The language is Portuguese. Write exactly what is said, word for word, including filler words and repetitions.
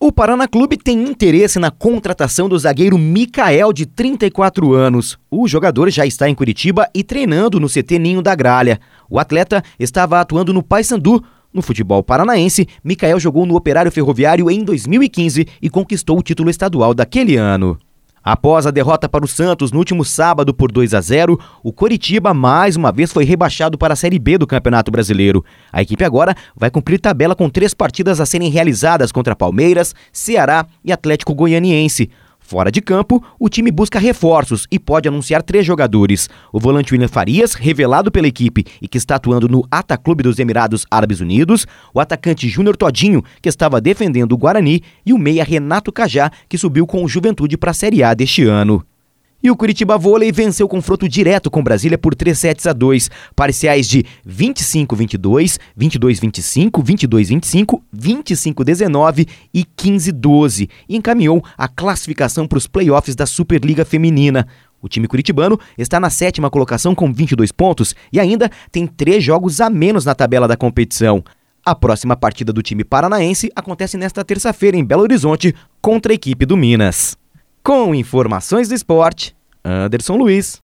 O Paraná Clube tem interesse na contratação do zagueiro Mikael, de trinta e quatro anos. O jogador já está em Curitiba e treinando no C T Ninho da Gralha. O atleta estava atuando no Paysandu. No futebol paranaense, Mikael jogou no Operário Ferroviário em dois mil e quinze e conquistou o título estadual daquele ano. Após a derrota para o Santos no último sábado por dois a zero, o Coritiba mais uma vez foi rebaixado para a Série B do Campeonato Brasileiro. A equipe agora vai cumprir tabela com três partidas a serem realizadas contra Palmeiras, Ceará e Atlético Goianiense. Fora de campo, o time busca reforços e pode anunciar três jogadores. O volante William Farias, revelado pela equipe e que está atuando no Ataclube dos Emirados Árabes Unidos, o atacante Júnior Todinho, que estava defendendo o Guarani, e o meia Renato Cajá, que subiu com o Juventude para a Série A deste ano. E o Curitiba Vôlei venceu o confronto direto com Brasília por três sets a dois, parciais de vinte e cinco a vinte e dois, vinte e dois a vinte e cinco, vinte e dois a vinte e cinco, vinte e cinco a dezenove e quinze a doze, e encaminhou a classificação para os playoffs da Superliga Feminina. O time curitibano está na sétima colocação com vinte e dois pontos e ainda tem três jogos a menos na tabela da competição. A próxima partida do time paranaense acontece nesta terça-feira em Belo Horizonte contra a equipe do Minas. Com informações do esporte, Anderson Luiz.